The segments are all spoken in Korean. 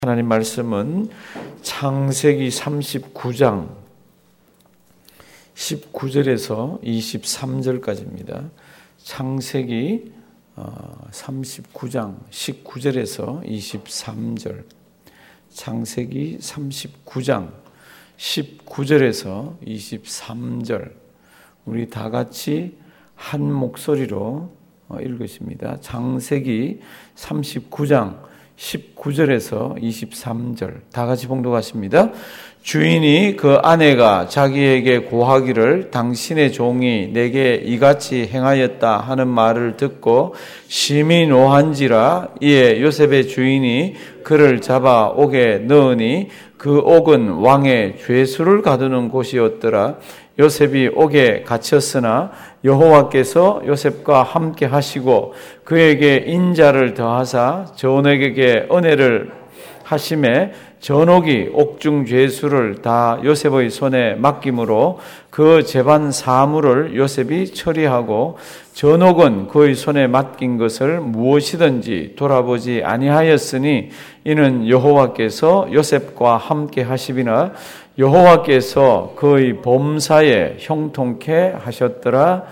하나님 말씀은 창세기 39장 19절에서 23절까지입니다. 창세기 39장 19절에서 23절, 창세기 39장 19절에서 23절, 우리 다 같이 한 목소리로 읽으십니다. 창세기 39장 19절에서 23절 다 같이 봉독하십니다. 주인이 그 아내가 자기에게 고하기를 당신의 종이 내게 이같이 행하였다 하는 말을 듣고 심히 노한지라. 이에 요셉의 주인이 그를 잡아 옥에 넣으니 그 옥은 왕의 죄수를 가두는 곳이었더라. 요셉이 옥에 갇혔으나 여호와께서 요셉과 함께 하시고 그에게 인자를 더하사 전옥에게 은혜를 하심에 전옥이 옥중 죄수를 다 요셉의 손에 맡김으로 그 재반 사물을 요셉이 처리하고 전옥은 그의 손에 맡긴 것을 무엇이든지 돌아보지 아니하였으니 이는 여호와께서 요셉과 함께 하시비나 여호와께서 그의 범사에 형통케 하셨더라.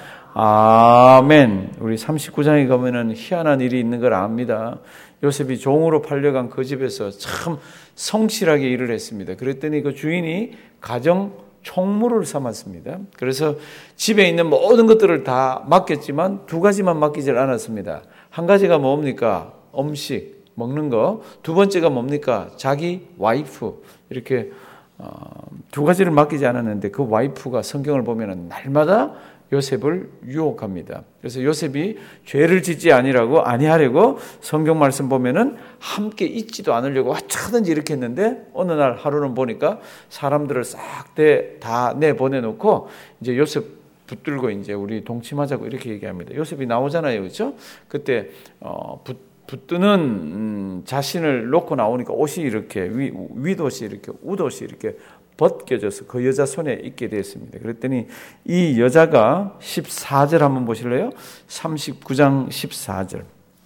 아멘. 우리 39장에 가면은 희한한 일이 있는 걸 압니다. 요셉이 종으로 팔려간 그 집에서 참 성실하게 일을 했습니다. 그랬더니 그 주인이 가정 총무를 삼았습니다. 그래서 집에 있는 모든 것들을 다 맡겼지만 두 가지만 맡기질 않았습니다. 한 가지가 뭡니까? 음식, 먹는 거. 두 번째가 뭡니까? 자기 와이프. 이렇게 두 가지를 맡기지 않았는데 그 와이프가 성경을 보면 날마다 요셉을 유혹합니다. 그래서 요셉이 죄를 짓지 아니하려고 성경 말씀 보면은 함께 있지도 않으려고 어쩌든지 이렇게 했는데 어느 날 하루는 보니까 사람들을 싹 다 내보내놓고 이제 요셉 붙들고 이제 우리 동침하자고 이렇게 얘기합니다. 요셉이 나오잖아요, 그렇죠? 그때 붙드는 자신을 놓고 나오니까 옷이 이렇게 윗옷이 이렇게 웃옷이 이렇게 벗겨져서 그 여자 손에 있게 됐습니다. 그랬더니 이 여자가 14절 한번 보실래요? 39장 14절.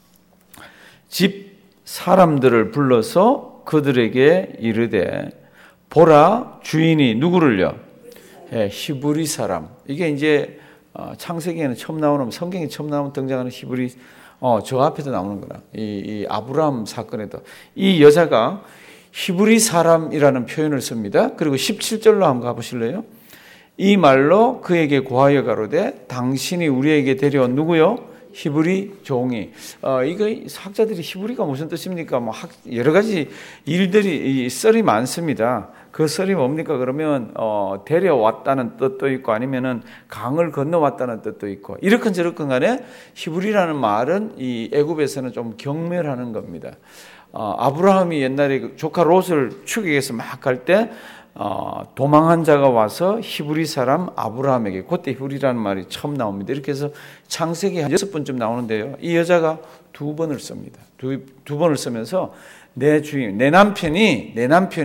집 사람들을 불러서 그들에게 이르되 보라 주인이 누구를요? 히브리 사람. 이게 이제 창세기에는 처음 나오는 성경에 처음 등장하는 히브리 저 앞에도 나오는 거라. 이 아브라함 사건에도 이 여자가 히브리 사람이라는 표현을 씁니다. 그리고 17절로 한번 가보실래요? 이 말로 그에게 고하여 가로되 당신이 우리에게 데려온 누구요? 히브리 종이. 이거 학자들이 히브리가 무슨 뜻입니까? 뭐 여러 가지 일들이 썰이 많습니다. 그 썰이 뭡니까? 그러면 데려왔다는 뜻도 있고 아니면은 강을 건너왔다는 뜻도 있고 이렇건 저렇건 간에 히브리라는 말은 이 애굽에서는 좀 경멸하는 겁니다. 아브라함이 옛날에 조카 롯을 추격해서 막 갈 때 도망한 자가 와서 히브리 사람 아브라함에게, 그때 히브리라는 말이 처음 나옵니다. 이렇게 해서 창세기 한 6번쯤 나오는데요. 이 여자가 두 번을 씁니다. 두 번을 쓰면서 내 주인, 내 남편이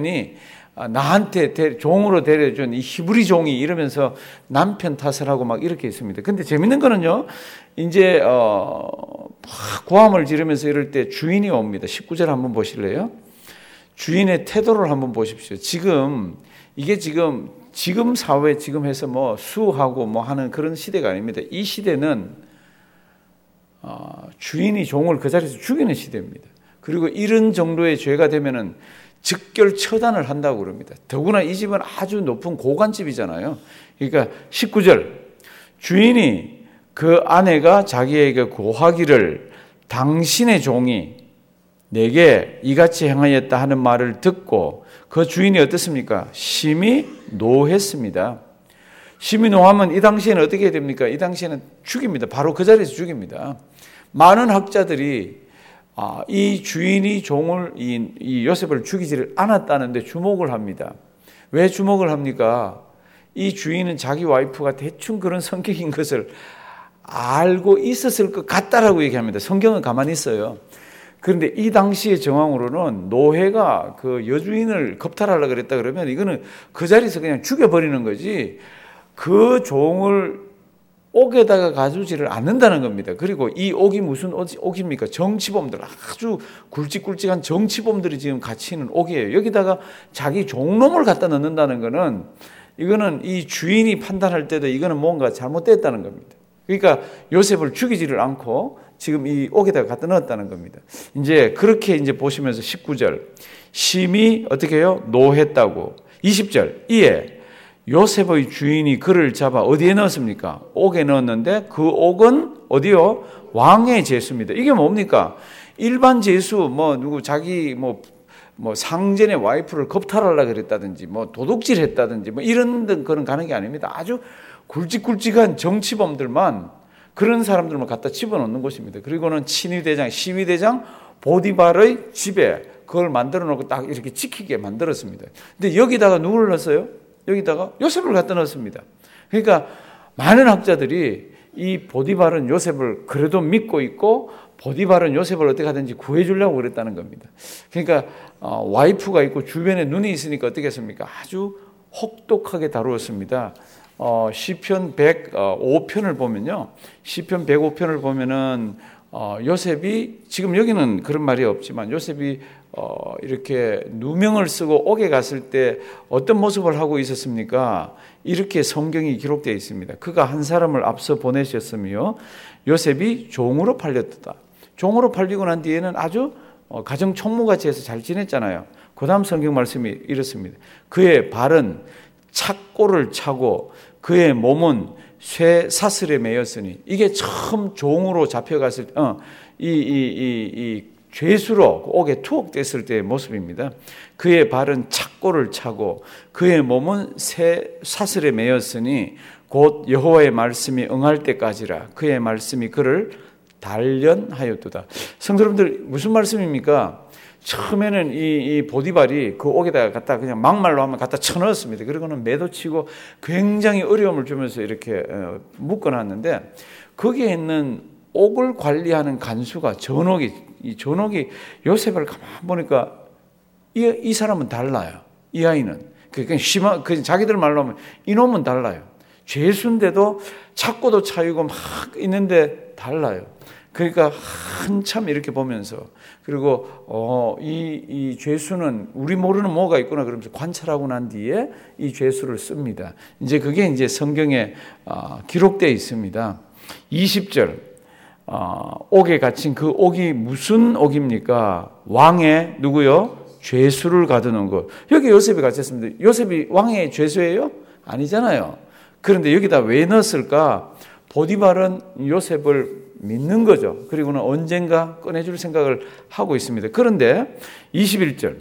나한테 종으로 데려준 이 히브리 종이 이러면서 남편 탓을 하고 막 이렇게 있습니다. 근데 재밌는 거는요, 이제, 고함을 지르면서 이럴 때 주인이 옵니다. 19절 한번 보실래요? 주인의 태도를 한번 보십시오. 이게 지금 사회 지금 해서 뭐 수하고 뭐 하는 그런 시대가 아닙니다. 이 시대는, 주인이 종을 그 자리에서 죽이는 시대입니다. 그리고 이런 정도의 죄가 되면은 즉결 처단을 한다고 그럽니다. 더구나 이 집은 아주 높은 고관집이잖아요. 그러니까 19절 주인이 그 아내가 자기에게 고하기를 당신의 종이 내게 이같이 행하였다 하는 말을 듣고 그 주인이 어떻습니까? 심히 노했습니다. 심히 노하면 이 당시에는 어떻게 해야 됩니까? 이 당시에는 죽입니다. 바로 그 자리에서 죽입니다. 많은 학자들이 이 주인이 종을 이 요셉을 죽이지를 않았다는데 주목을 합니다. 왜 주목을 합니까? 이 주인은 자기 와이프가 대충 그런 성격인 것을 알고 있었을 것 같다라고 얘기합니다. 성경은 가만히 있어요. 그런데 이 당시의 정황으로는 노해가 그 여주인을 겁탈하려고 그랬다 그러면 이거는 그 자리에서 그냥 죽여버리는 거지, 그 종을 옥에다가 가두지를 않는다는 겁니다. 그리고 이 옥이 무슨 옥입니까? 정치범들, 아주 굵직굵직한 정치범들이 지금 갇혀 있는 옥이에요. 여기다가 자기 종놈을 갖다 넣는다는 거는, 이거는 이 주인이 판단할 때도 이거는 뭔가 잘못됐다는 겁니다. 그러니까 요셉을 죽이지를 않고 지금 이 옥에다가 갖다 넣었다는 겁니다. 이제 그렇게 이제 보시면서 19절, 심히 어떻게 해요? 노했다고. 20절, 이에 요셉의 주인이 그를 잡아 어디에 넣었습니까? 옥에 넣었는데 그 옥은 어디요? 왕의 죄수입니다. 이게 뭡니까? 일반 죄수, 누구 자기 상전의 와이프를 겁탈하려고 그랬다든지, 도둑질 했다든지, 이런 그런 가는 게 아닙니다. 아주 굵직굵직한 정치범들만, 그런 사람들만 갖다 집어넣는 곳입니다. 그리고는 친위대장, 시위대장 보디발의 집에 그걸 만들어 놓고 딱 이렇게 지키게 만들었습니다. 근데 여기다가 누구를 넣었어요? 여기다가 요셉을 갖다 넣었습니다. 그러니까 많은 학자들이 이 보디발은 요셉을 그래도 믿고 있고, 보디발은 요셉을 어떻게 하든지 구해주려고 그랬다는 겁니다. 그러니까 와이프가 있고 주변에 눈이 있으니까 어떻게 했습니까? 아주 혹독하게 다루었습니다. 시편 105편을 보면요, 시편 105편을 보면은 요셉이, 지금 여기는 그런 말이 없지만, 요셉이 이렇게 누명을 쓰고 옥에 갔을 때 어떤 모습을 하고 있었습니까? 이렇게 성경이 기록되어 있습니다. 그가 한 사람을 앞서 보내셨으며 요셉이 종으로 팔렸다. 종으로 팔리고 난 뒤에는 아주 가정 총무같이 해서 잘 지냈잖아요. 그 다음 성경 말씀이 이렇습니다. 그의 발은 착고를 차고 그의 몸은 쇠 사슬에 매였으니, 이게 처음 종으로 잡혀갔을 때, 이 죄수로 옥에 투옥됐을 때의 모습입니다. 그의 발은 착고를 차고 그의 몸은 새 사슬에 매였으니 곧 여호와의 말씀이 응할 때까지라. 그의 말씀이 그를 단련하였도다. 성도 여러분들, 무슨 말씀입니까? 처음에는 이 보디발이 그 옥에다가 갖다 그냥 막말로 하면 갖다 쳐넣었습니다. 그리고는 매도치고 굉장히 어려움을 주면서 이렇게 묶어놨는데, 거기에 있는 옥을 관리하는 간수가 이 전옥이 요셉을 가만 보니까 이 사람은 달라요. 이 아이는. 자기들 말로 하면 이놈은 달라요. 죄수인데도 착고도 차이고 막 있는데 달라요. 그러니까 한참 이렇게 보면서, 그리고 이 죄수는 우리 모르는 뭐가 있구나 그러면서 관찰하고 난 뒤에 이 죄수를 씁니다. 이제 그게 이제 성경에 기록되어 있습니다. 20절, 옥에 갇힌 그 옥이 무슨 옥입니까? 왕의 누구요? 죄수를 가두는 것. 여기 요셉이 갇혔습니다. 요셉이 왕의 죄수예요? 아니잖아요. 그런데 여기다 왜 넣었을까? 보디발은 요셉을 믿는 거죠. 그리고는 언젠가 꺼내줄 생각을 하고 있습니다. 그런데 21절,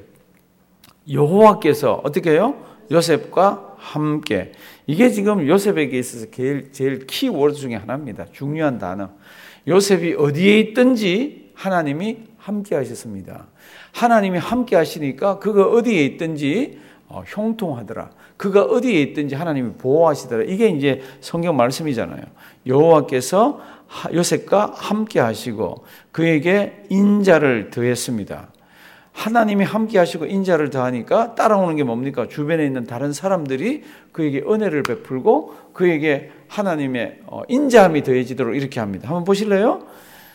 여호와께서 어떻게 해요? 요셉과 함께. 이게 지금 요셉에게 있어서 제일 키워드 중에 하나입니다. 중요한 단어. 요셉이 어디에 있든지 하나님이 함께 하셨습니다. 하나님이 함께 하시니까 그가 어디에 있든지 형통하더라. 그가 어디에 있든지 하나님이 보호하시더라. 이게 이제 성경 말씀이잖아요. 여호와께서 요셉과 함께 하시고 그에게 인자를 더했습니다. 하나님이 함께 하시고 인자를 더하니까 따라오는 게 뭡니까? 주변에 있는 다른 사람들이 그에게 은혜를 베풀고 그에게 하나님의 인자함이 더해지도록 이렇게 합니다. 한번 보실래요?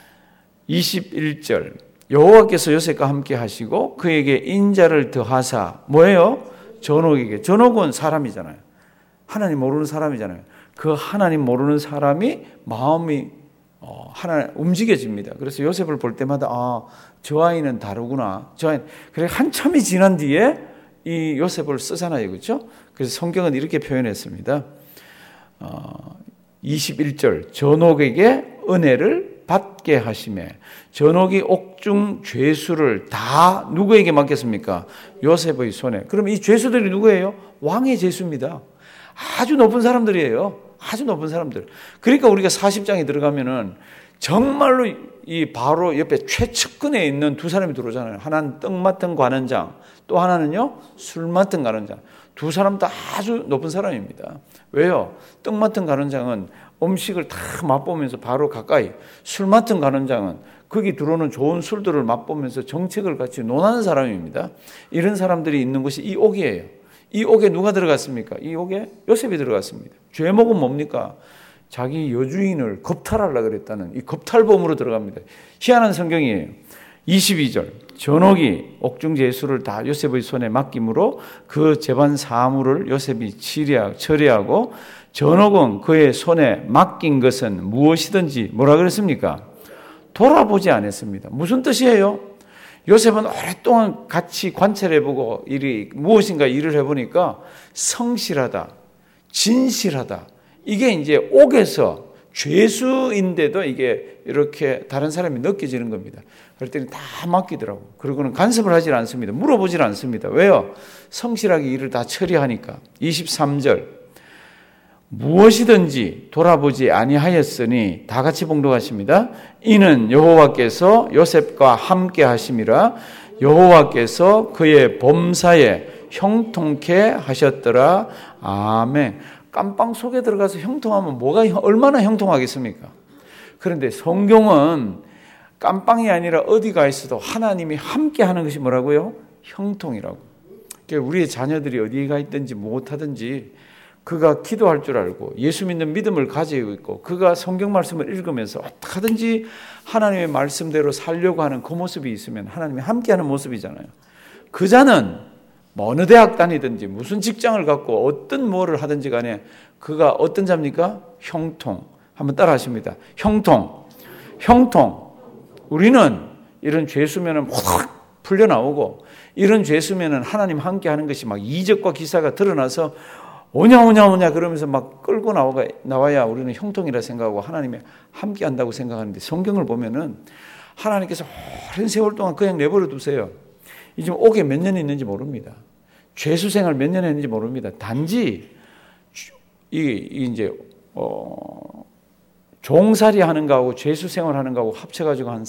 21절, 여호와께서 요셉과 함께 하시고 그에게 인자를 더하사, 뭐예요? 전옥에게. 전옥은 사람이잖아요. 하나님 모르는 사람이잖아요. 그 하나님 모르는 사람이 마음이 하나 움직여집니다. 그래서 요셉을 볼 때마다 저 아이는 다르구나. 저 아이. 그래 한참이 지난 뒤에 이 요셉을 쓰잖아요, 그렇죠? 그래서 성경은 이렇게 표현했습니다. 21절, 전옥에게 은혜를 받게 하시매. 전옥이 옥중 죄수를 다 누구에게 맡겼습니까? 요셉의 손에. 그럼 이 죄수들이 누구예요? 왕의 죄수입니다. 아주 높은 사람들이에요. 아주 높은 사람들. 그러니까 우리가 40장에 들어가면은 정말로 이 바로 옆에 최측근에 있는 두 사람이 들어오잖아요. 하나는 떡 맡은 관원장, 또 하나는요 술 맡은 관원장. 두 사람 다 아주 높은 사람입니다. 왜요? 떡 맡은 관원장은 음식을 다 맛보면서 바로 가까이, 술 맡은 관원장은 거기 들어오는 좋은 술들을 맛보면서 정책을 같이 논하는 사람입니다. 이런 사람들이 있는 곳이 이 옥이에요. 이 옥에 누가 들어갔습니까? 이 옥에 요셉이 들어갔습니다. 죄목은 뭡니까? 자기 여주인을 겁탈하려고 그랬다는 이 겁탈범으로 들어갑니다. 희한한 성경이에요. 22절 전옥이 옥중 제수를 다 요셉의 손에 맡김으로 그 재반 사무를 요셉이 처리하고 전옥은 그의 손에 맡긴 것은 무엇이든지 뭐라 그랬습니까? 돌아보지 않았습니다. 무슨 뜻이에요? 요셉은 오랫동안 같이 관찰해보고 무엇인가 일을 해보니까 성실하다, 진실하다. 이게 이제 옥에서 죄수인데도 이게 이렇게 다른 사람이 느껴지는 겁니다. 그럴 때는 다 맡기더라고. 그리고는 간섭을 하질 않습니다. 물어보질 않습니다. 왜요? 성실하게 일을 다 처리하니까. 23절 무엇이든지 돌아보지 아니하였으니 다 같이 봉독하십니다. 이는 여호와께서 요셉과 함께 하심이라 여호와께서 그의 범사에 형통케 하셨더라. 아멘. 깜빵 속에 들어가서 형통하면 얼마나 형통하겠습니까? 그런데 성경은 깜빵이 아니라 어디가 있어도 하나님이 함께 하는 것이 뭐라고요? 형통이라고. 그러니까 우리의 자녀들이 어디에 가 있든지 못하든지 그가 기도할 줄 알고 예수 믿는 믿음을 가지고 있고 그가 성경 말씀을 읽으면서 어떻게 하든지 하나님의 말씀대로 살려고 하는 그 모습이 있으면 하나님이 함께하는 모습이잖아요. 그 자는 어느 대학 다니든지 무슨 직장을 갖고 어떤 뭐를 하든지 간에 그가 어떤 자입니까? 형통. 한번 따라 하십니다. 형통. 우리는 이런 죄수면은 확 풀려나오고 이런 죄수면은 하나님 함께하는 것이 막 이적과 기사가 드러나서 오냐 그러면서 막 끌고 나와야 우리는 형통이라 생각하고 하나님이 함께 한다고 생각하는데 성경을 보면은 하나님께서 오랜 세월 동안 그냥 내버려 두세요. 이 지금 옥에 몇 년 있는지 모릅니다. 죄수 생활 몇 년 했는지 모릅니다. 단지 이제 종살이 하는 거하고 죄수 생활 하는 거하고 합쳐가지고 한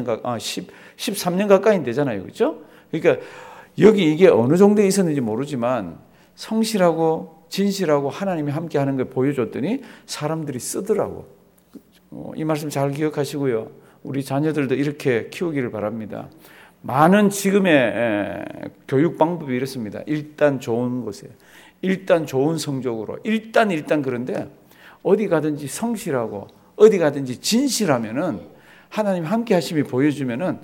13년 가까이 되잖아요. 그렇죠? 그러니까 여기 이게 어느 정도에 있었는지 모르지만 성실하고 진실하고 하나님이 함께 하는 걸 보여줬더니 사람들이 쓰더라고. 이 말씀 잘 기억하시고요. 우리 자녀들도 이렇게 키우기를 바랍니다. 많은 지금의 교육 방법이 이렇습니다. 일단 좋은 곳에, 일단 좋은 성적으로, 일단 그런데 어디 가든지 성실하고 어디 가든지 진실하면은 하나님 함께 하심이 보여주면은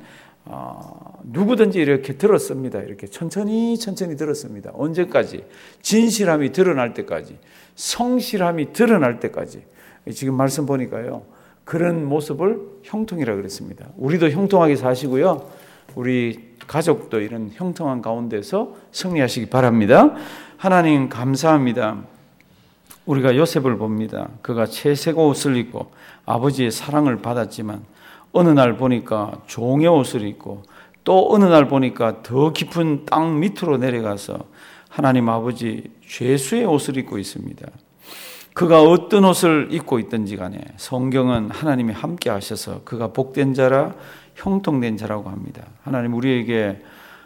누구든지 이렇게 들었습니다. 이렇게 천천히 들었습니다. 언제까지? 진실함이 드러날 때까지, 성실함이 드러날 때까지. 지금 말씀 보니까요. 그런 모습을 형통이라고 그랬습니다. 우리도 형통하게 사시고요. 우리 가족도 이런 형통한 가운데서 승리하시기 바랍니다. 하나님 감사합니다. 우리가 요셉을 봅니다. 그가 채색 옷을 입고 아버지의 사랑을 받았지만 어느 날 보니까 종의 옷을 입고 또 어느 날 보니까 더 깊은 땅 밑으로 내려가서 하나님 아버지 죄수의 옷을 입고 있습니다. 그가 어떤 옷을 입고 있든지 간에 성경은 하나님이 함께 하셔서 그가 복된 자라 형통된 자라고 합니다. 하나님 우리에게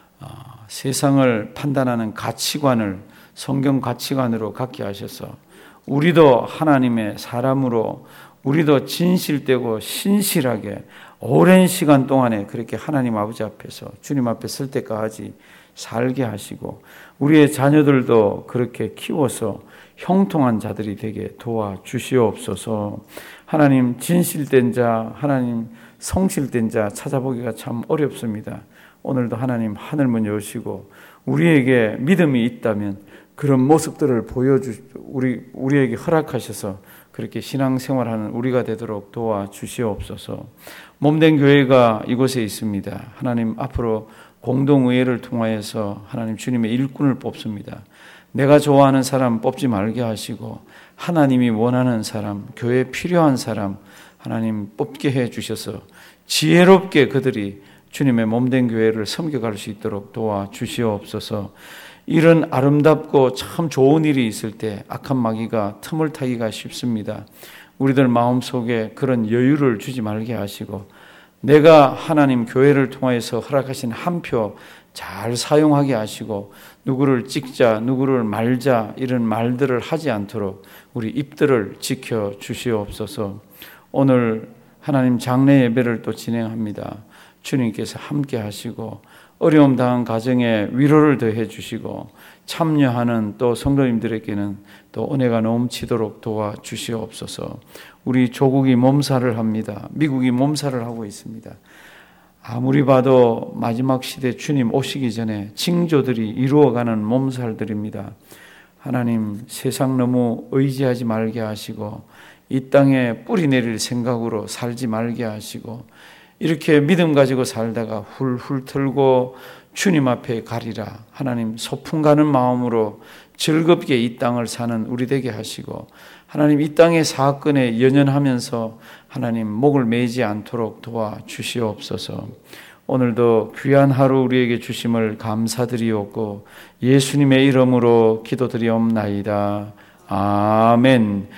세상을 판단하는 가치관을 성경 가치관으로 갖게 하셔서 우리도 하나님의 사람으로 우리도 진실되고 신실하게 오랜 시간 동안에 그렇게 하나님 아버지 앞에서 주님 앞에 설 때까지 살게 하시고 우리의 자녀들도 그렇게 키워서 형통한 자들이 되게 도와주시옵소서. 하나님 진실된 자, 하나님 성실된 자 찾아보기가 참 어렵습니다. 오늘도 하나님 하늘문 여시고 우리에게 믿음이 있다면 그런 모습들을 우리에게 허락하셔서 그렇게 신앙생활하는 우리가 되도록 도와주시옵소서. 몸된 교회가 이곳에 있습니다. 하나님 앞으로 공동의회를 통하여서 하나님 주님의 일꾼을 뽑습니다. 내가 좋아하는 사람 뽑지 말게 하시고 하나님이 원하는 사람, 교회에 필요한 사람 하나님 뽑게 해 주셔서 지혜롭게 그들이 주님의 몸된 교회를 섬겨갈 수 있도록 도와주시옵소서. 이런 아름답고 참 좋은 일이 있을 때 악한 마귀가 틈을 타기가 쉽습니다. 우리들 마음속에 그런 여유를 주지 말게 하시고 내가 하나님 교회를 통해서 허락하신 한 표 잘 사용하게 하시고 누구를 찍자 누구를 말자 이런 말들을 하지 않도록 우리 입들을 지켜 주시옵소서. 오늘 하나님 장례 예배를 또 진행합니다. 주님께서 함께 하시고 어려움 당한 가정에 위로를 더해 주시고 참여하는 또 성도님들에게는 또 은혜가 넘치도록 도와주시옵소서. 우리 조국이 몸살을 합니다. 미국이 몸살을 하고 있습니다. 아무리 봐도 마지막 시대 주님 오시기 전에 징조들이 이루어가는 몸살들입니다. 하나님, 세상 너무 의지하지 말게 하시고 이 땅에 뿌리 내릴 생각으로 살지 말게 하시고 이렇게 믿음 가지고 살다가 훌훌 털고 주님 앞에 가리라. 하나님, 소풍 가는 마음으로 즐겁게 이 땅을 사는 우리 되게 하시고 하나님, 이 땅의 사건에 연연하면서 하나님 목을 매지 않도록 도와주시옵소서. 오늘도 귀한 하루 우리에게 주심을 감사드리옵고 예수님의 이름으로 기도드리옵나이다. 아멘.